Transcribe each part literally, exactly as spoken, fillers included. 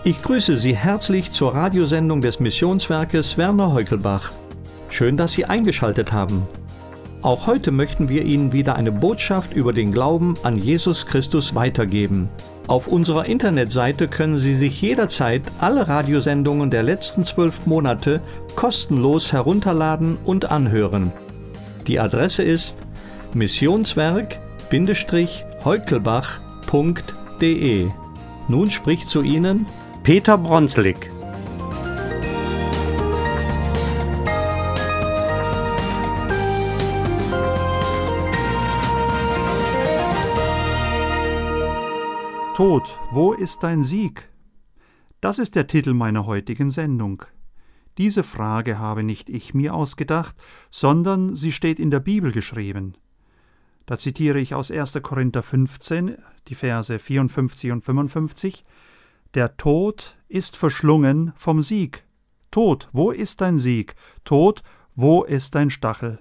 Ich grüße Sie herzlich zur Radiosendung des Missionswerkes Werner Heukelbach. Schön, dass Sie eingeschaltet haben. Auch heute möchten wir Ihnen wieder eine Botschaft über den Glauben an Jesus Christus weitergeben. Auf unserer Internetseite können Sie sich jederzeit alle Radiosendungen der letzten zwölf Monate kostenlos herunterladen und anhören. Die Adresse ist missionswerk-heukelbach punkt de. Nun spricht zu Ihnen Peter Bronslik. Tod, wo ist dein Sieg? Das ist der Titel meiner heutigen Sendung. Diese Frage habe nicht ich mir ausgedacht, sondern sie steht in der Bibel geschrieben. Da zitiere ich aus erster Korinther fünfzehn, die Verse vierundfünfzig und fünfundfünfzig. Der Tod ist verschlungen vom Sieg. Tod, wo ist dein Sieg? Tod, wo ist dein Stachel?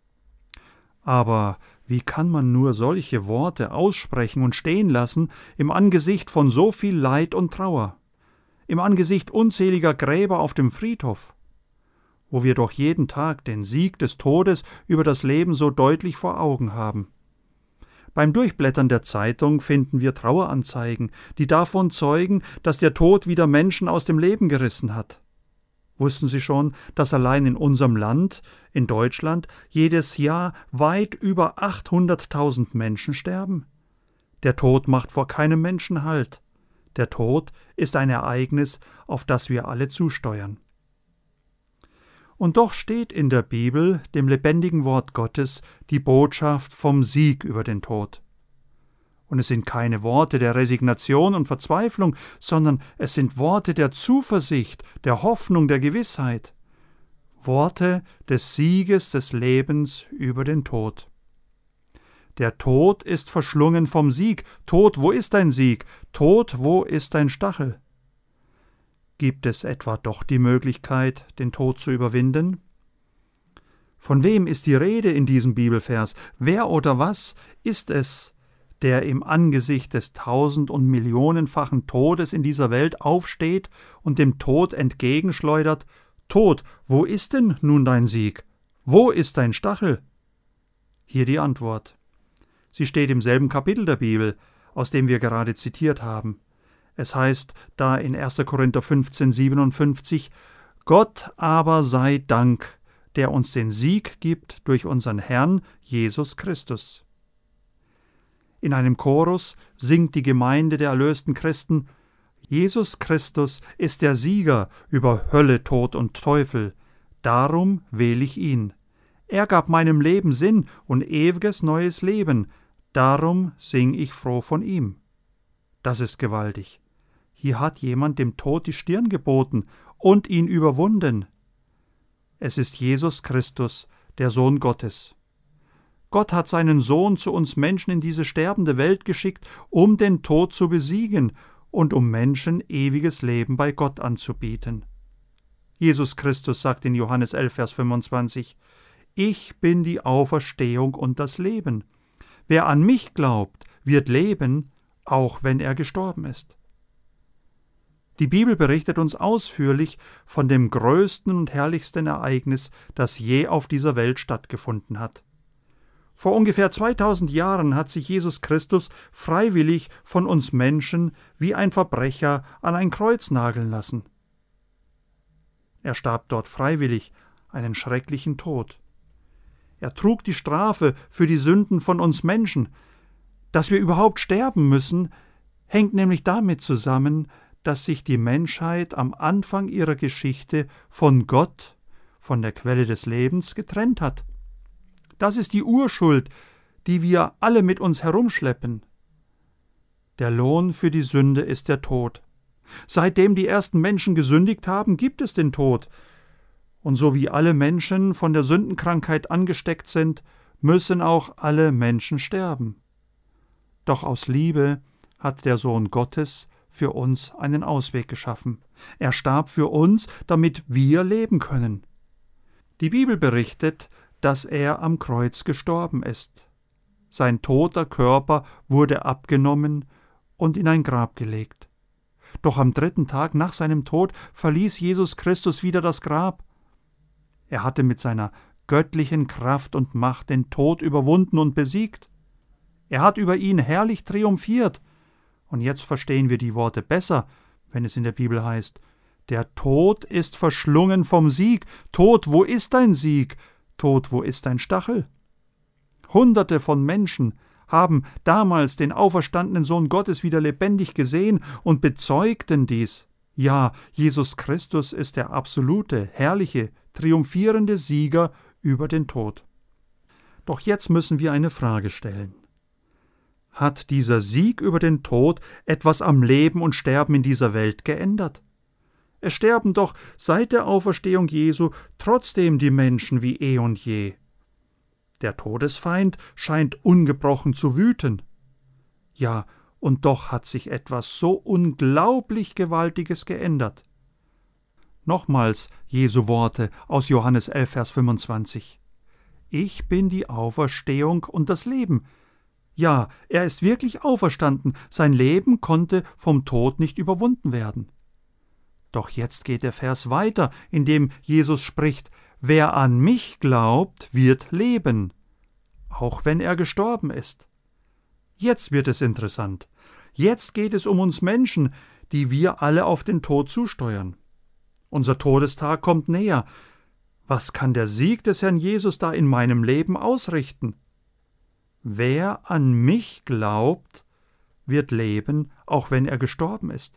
Aber wie kann man nur solche Worte aussprechen und stehen lassen im Angesicht von so viel Leid und Trauer, im Angesicht unzähliger Gräber auf dem Friedhof, wo wir doch jeden Tag den Sieg des Todes über das Leben so deutlich vor Augen haben? Beim Durchblättern der Zeitung finden wir Traueranzeigen, die davon zeugen, dass der Tod wieder Menschen aus dem Leben gerissen hat. Wussten Sie schon, dass allein in unserem Land, in Deutschland, jedes Jahr weit über achthunderttausend Menschen sterben? Der Tod macht vor keinem Menschen Halt. Der Tod ist ein Ereignis, auf das wir alle zusteuern. Und doch steht in der Bibel, dem lebendigen Wort Gottes, die Botschaft vom Sieg über den Tod. Und es sind keine Worte der Resignation und Verzweiflung, sondern es sind Worte der Zuversicht, der Hoffnung, der Gewissheit. Worte des Sieges des Lebens über den Tod. Der Tod ist verschlungen vom Sieg. Tod, wo ist dein Sieg? Tod, wo ist dein Stachel? Gibt es etwa doch die Möglichkeit, den Tod zu überwinden? Von wem ist die Rede in diesem Bibelvers? Wer oder was ist es, der im Angesicht des tausend- und millionenfachen Todes in dieser Welt aufsteht und dem Tod entgegenschleudert: Tod, wo ist denn nun dein Sieg? Wo ist dein Stachel? Hier die Antwort. Sie steht im selben Kapitel der Bibel, aus dem wir gerade zitiert haben. Es heißt da in erster Korinther fünfzehn, siebenundfünfzig: Gott aber sei Dank, der uns den Sieg gibt durch unseren Herrn Jesus Christus. In einem Chorus singt die Gemeinde der erlösten Christen: Jesus Christus ist der Sieger über Hölle, Tod und Teufel, darum wähl ich ihn. Er gab meinem Leben Sinn und ewiges neues Leben, darum sing ich froh von ihm. Das ist gewaltig. Hier hat jemand dem Tod die Stirn geboten und ihn überwunden. Es ist Jesus Christus, der Sohn Gottes. Gott hat seinen Sohn zu uns Menschen in diese sterbende Welt geschickt, um den Tod zu besiegen und um Menschen ewiges Leben bei Gott anzubieten. Jesus Christus sagt in Johannes elf, Vers fünfundzwanzig: Ich bin die Auferstehung und das Leben. Wer an mich glaubt, wird leben, auch wenn er gestorben ist. Die Bibel berichtet uns ausführlich von dem größten und herrlichsten Ereignis, das je auf dieser Welt stattgefunden hat. Vor ungefähr zweitausend Jahren hat sich Jesus Christus freiwillig von uns Menschen wie ein Verbrecher an ein Kreuz nageln lassen. Er starb dort freiwillig einen schrecklichen Tod. Er trug die Strafe für die Sünden von uns Menschen. Dass wir überhaupt sterben müssen, hängt nämlich damit zusammen, dass sich die Menschheit am Anfang ihrer Geschichte von Gott, von der Quelle des Lebens, getrennt hat. Das ist die Urschuld, die wir alle mit uns herumschleppen. Der Lohn für die Sünde ist der Tod. Seitdem die ersten Menschen gesündigt haben, gibt es den Tod. Und so wie alle Menschen von der Sündenkrankheit angesteckt sind, müssen auch alle Menschen sterben. Doch aus Liebe hat der Sohn Gottes für uns einen Ausweg geschaffen. Er starb für uns, damit wir leben können. Die Bibel berichtet, dass er am Kreuz gestorben ist. Sein toter Körper wurde abgenommen und in ein Grab gelegt. Doch am dritten Tag nach seinem Tod verließ Jesus Christus wieder das Grab. Er hatte mit seiner göttlichen Kraft und Macht den Tod überwunden und besiegt. Er hat über ihn herrlich triumphiert. Und jetzt verstehen wir die Worte besser, wenn es in der Bibel heißt: Der Tod ist verschlungen vom Sieg. Tod, wo ist dein Sieg? Tod, wo ist dein Stachel? Hunderte von Menschen haben damals den auferstandenen Sohn Gottes wieder lebendig gesehen und bezeugten dies. Ja, Jesus Christus ist der absolute, herrliche, triumphierende Sieger über den Tod. Doch jetzt müssen wir eine Frage stellen. Hat dieser Sieg über den Tod etwas am Leben und Sterben in dieser Welt geändert? Es sterben doch seit der Auferstehung Jesu trotzdem die Menschen wie eh und je. Der Todesfeind scheint ungebrochen zu wüten. Ja, und doch hat sich etwas so unglaublich Gewaltiges geändert. Nochmals Jesu Worte aus Johannes elf, Vers fünfundzwanzig. Ich bin die Auferstehung und das Leben. Ja, er ist wirklich auferstanden, sein Leben konnte vom Tod nicht überwunden werden. Doch jetzt geht der Vers weiter, in dem Jesus spricht: Wer an mich glaubt, wird leben, auch wenn er gestorben ist. Jetzt wird es interessant. Jetzt geht es um uns Menschen, die wir alle auf den Tod zusteuern. Unser Todestag kommt näher. Was kann der Sieg des Herrn Jesus da in meinem Leben ausrichten? Wer an mich glaubt, wird leben, auch wenn er gestorben ist.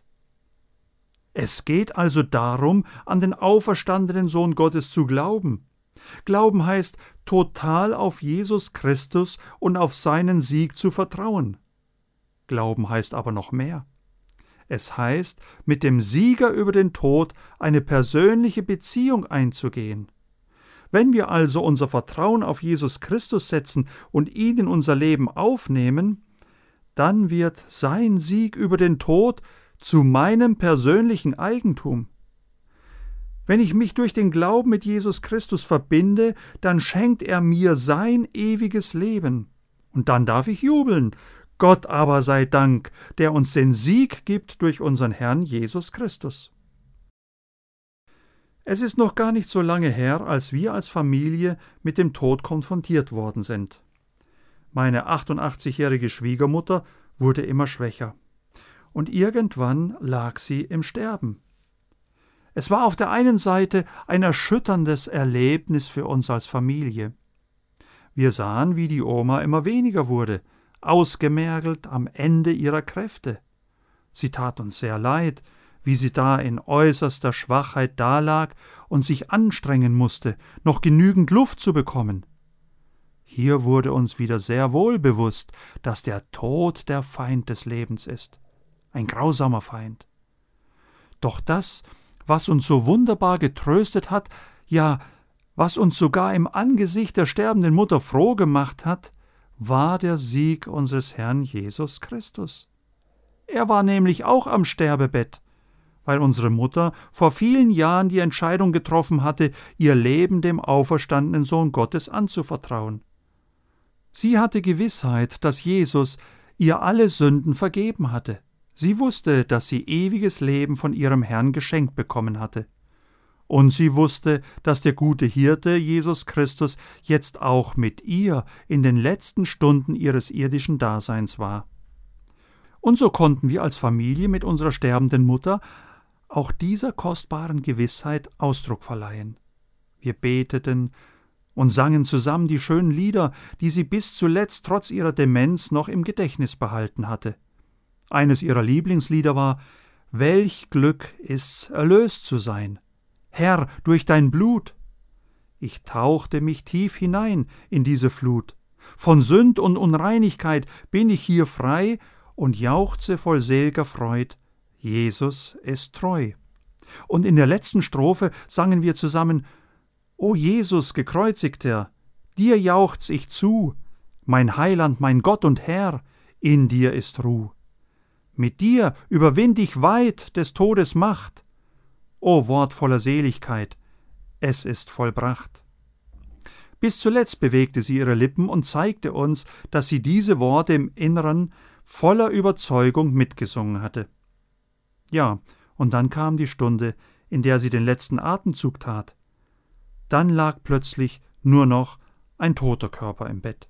Es geht also darum, an den auferstandenen Sohn Gottes zu glauben. Glauben heißt, total auf Jesus Christus und auf seinen Sieg zu vertrauen. Glauben heißt aber noch mehr. Es heißt, mit dem Sieger über den Tod eine persönliche Beziehung einzugehen. Wenn wir also unser Vertrauen auf Jesus Christus setzen und ihn in unser Leben aufnehmen, dann wird sein Sieg über den Tod zu meinem persönlichen Eigentum. Wenn ich mich durch den Glauben mit Jesus Christus verbinde, dann schenkt er mir sein ewiges Leben. Und dann darf ich jubeln. Gott aber sei Dank, der uns den Sieg gibt durch unseren Herrn Jesus Christus. Es ist noch gar nicht so lange her, als wir als Familie mit dem Tod konfrontiert worden sind. Meine achtundachtzigjährige Schwiegermutter wurde immer schwächer. Und irgendwann lag sie im Sterben. Es war auf der einen Seite ein erschütterndes Erlebnis für uns als Familie. Wir sahen, wie die Oma immer weniger wurde, ausgemergelt am Ende ihrer Kräfte. Sie tat uns sehr leid, wie sie da in äußerster Schwachheit dalag und sich anstrengen musste, noch genügend Luft zu bekommen. Hier wurde uns wieder sehr wohl bewusst, dass der Tod der Feind des Lebens ist, ein grausamer Feind. Doch das, was uns so wunderbar getröstet hat, ja, was uns sogar im Angesicht der sterbenden Mutter froh gemacht hat, war der Sieg unseres Herrn Jesus Christus. Er war nämlich auch am Sterbebett, weil unsere Mutter vor vielen Jahren die Entscheidung getroffen hatte, ihr Leben dem auferstandenen Sohn Gottes anzuvertrauen. Sie hatte Gewissheit, dass Jesus ihr alle Sünden vergeben hatte. Sie wusste, dass sie ewiges Leben von ihrem Herrn geschenkt bekommen hatte. Und sie wusste, dass der gute Hirte Jesus Christus jetzt auch mit ihr in den letzten Stunden ihres irdischen Daseins war. Und so konnten wir als Familie mit unserer sterbenden Mutter auch dieser kostbaren Gewissheit Ausdruck verleihen. Wir beteten und sangen zusammen die schönen Lieder, die sie bis zuletzt trotz ihrer Demenz noch im Gedächtnis behalten hatte. Eines ihrer Lieblingslieder war: »Welch Glück ist's, erlöst zu sein, Herr, durch dein Blut!« Ich tauchte mich tief hinein in diese Flut. Von Sünd und Unreinigkeit bin ich hier frei und jauchze voll sel'ger Freud: Jesus ist treu. Und in der letzten Strophe sangen wir zusammen: »O Jesus, gekreuzigter, dir jauchz ich zu, mein Heiland, mein Gott und Herr, in dir ist Ruh. Mit dir überwind ich weit des Todes Macht. O Wort voller Seligkeit, es ist vollbracht.« Bis zuletzt bewegte sie ihre Lippen und zeigte uns, dass sie diese Worte im Inneren voller Überzeugung mitgesungen hatte. Ja, und dann kam die Stunde, in der sie den letzten Atemzug tat. Dann lag plötzlich nur noch ein toter Körper im Bett.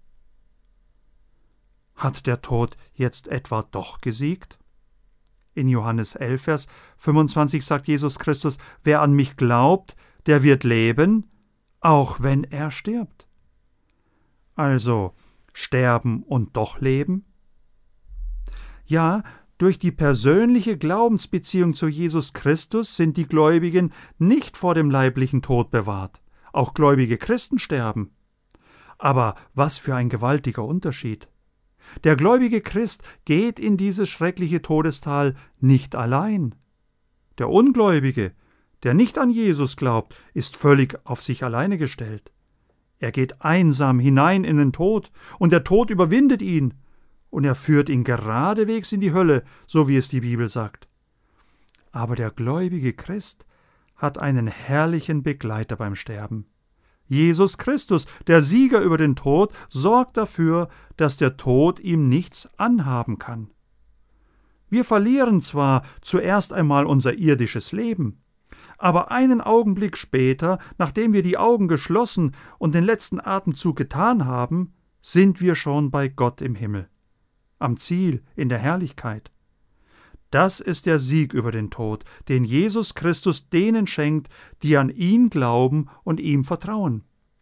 Hat der Tod jetzt etwa doch gesiegt? In Johannes elf, Vers fünfundzwanzig sagt Jesus Christus, wer an mich glaubt, der wird leben, auch wenn er stirbt. Also, sterben und doch leben? Ja, durch die persönliche Glaubensbeziehung zu Jesus Christus sind die Gläubigen nicht vor dem leiblichen Tod bewahrt. Auch gläubige Christen sterben. Aber was für ein gewaltiger Unterschied! Der gläubige Christ geht in dieses schreckliche Todestal nicht allein. Der Ungläubige, der nicht an Jesus glaubt, ist völlig auf sich alleine gestellt. Er geht einsam hinein in den Tod, und der Tod überwindet ihn, und er führt ihn geradewegs in die Hölle, so wie es die Bibel sagt. Aber der gläubige Christ hat einen herrlichen Begleiter beim Sterben. Jesus Christus, der Sieger über den Tod, sorgt dafür, dass der Tod ihm nichts anhaben kann. Wir verlieren zwar zuerst einmal unser irdisches Leben, aber einen Augenblick später, nachdem wir die Augen geschlossen und den letzten Atemzug getan haben, sind wir schon bei Gott im Himmel, am Ziel, in der Herrlichkeit. Das ist der Sieg über den Tod, den Jesus Christus denen schenkt, die an ihn glauben und ihm vertrauen.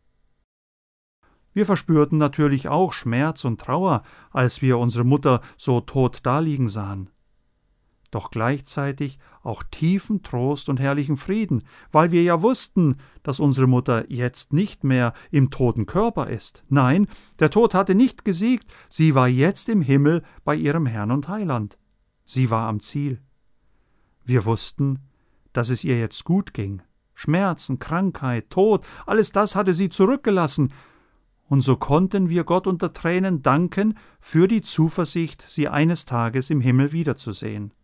Wir verspürten natürlich auch Schmerz und Trauer, als wir unsere Mutter so tot daliegen sahen. Doch gleichzeitig auch tiefen Trost und herrlichen Frieden, weil wir ja wussten, dass unsere Mutter jetzt nicht mehr im toten Körper ist. Nein, der Tod hatte nicht gesiegt, sie war jetzt im Himmel bei ihrem Herrn und Heiland. Sie war am Ziel. Wir wussten, dass es ihr jetzt gut ging. Schmerzen, Krankheit, Tod, alles das hatte sie zurückgelassen. Und so konnten wir Gott unter Tränen danken für die Zuversicht, sie eines Tages im Himmel wiederzusehen.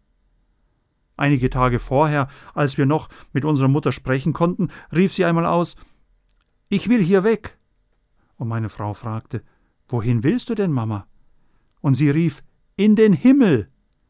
Einige Tage vorher, als wir noch mit unserer Mutter sprechen konnten, rief sie einmal aus: »Ich will hier weg.« Und meine Frau fragte: »Wohin willst du denn, Mama?« Und sie rief: »In den Himmel!«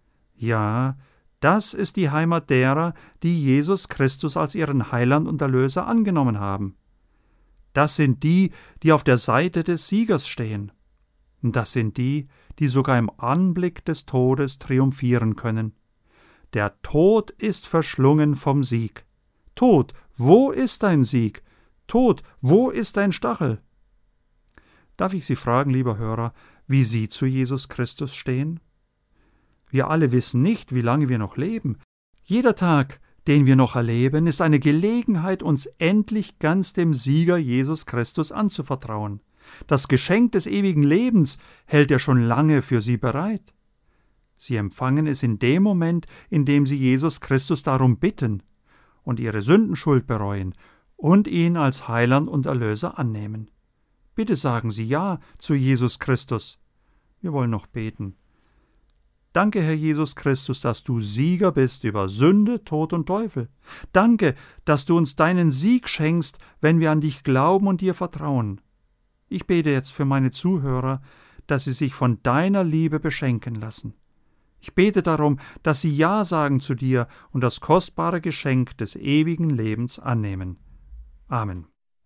Ja, das ist die Heimat derer, die Jesus Christus als ihren Heiland und Erlöser angenommen haben. Das sind die, die auf der Seite des Siegers stehen. Und das sind die, die sogar im Anblick des Todes triumphieren können. Der Tod ist verschlungen vom Sieg. Tod, wo ist dein Sieg? Tod, wo ist dein Stachel? Darf ich Sie fragen, lieber Hörer, wie Sie zu Jesus Christus stehen? Wir alle wissen nicht, wie lange wir noch leben. Jeder Tag, den wir noch erleben, ist eine Gelegenheit, uns endlich ganz dem Sieger Jesus Christus anzuvertrauen. Das Geschenk des ewigen Lebens hält er schon lange für Sie bereit. Sie empfangen es in dem Moment, in dem Sie Jesus Christus darum bitten und Ihre Sündenschuld bereuen und ihn als Heiland und Erlöser annehmen. Bitte sagen Sie Ja zu Jesus Christus. Wir wollen noch beten. Danke, Herr Jesus Christus, dass du Sieger bist über Sünde, Tod und Teufel. Danke, dass du uns deinen Sieg schenkst, wenn wir an dich glauben und dir vertrauen. Ich bete jetzt für meine Zuhörer, dass sie sich von deiner Liebe beschenken lassen. Ich bete darum, dass sie Ja sagen zu dir und das kostbare Geschenk des ewigen Lebens annehmen. Amen.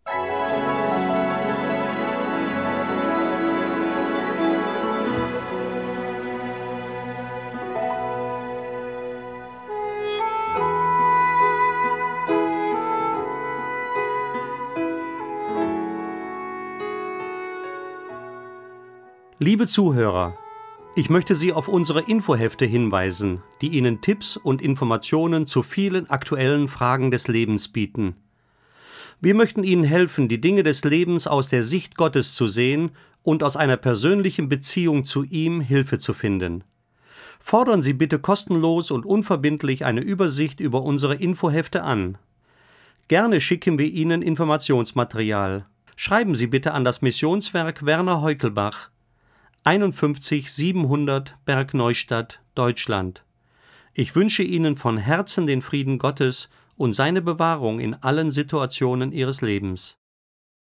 Liebe Zuhörer, ich möchte Sie auf unsere Infohefte hinweisen, die Ihnen Tipps und Informationen zu vielen aktuellen Fragen des Lebens bieten. Wir möchten Ihnen helfen, die Dinge des Lebens aus der Sicht Gottes zu sehen und aus einer persönlichen Beziehung zu ihm Hilfe zu finden. Fordern Sie bitte kostenlos und unverbindlich eine Übersicht über unsere Infohefte an. Gerne schicken wir Ihnen Informationsmaterial. Schreiben Sie bitte an das Missionswerk Werner Heukelbach, einundfünfzig siebenhundert Bergneustadt, Deutschland. Ich wünsche Ihnen von Herzen den Frieden Gottes und seine Bewahrung in allen Situationen Ihres Lebens.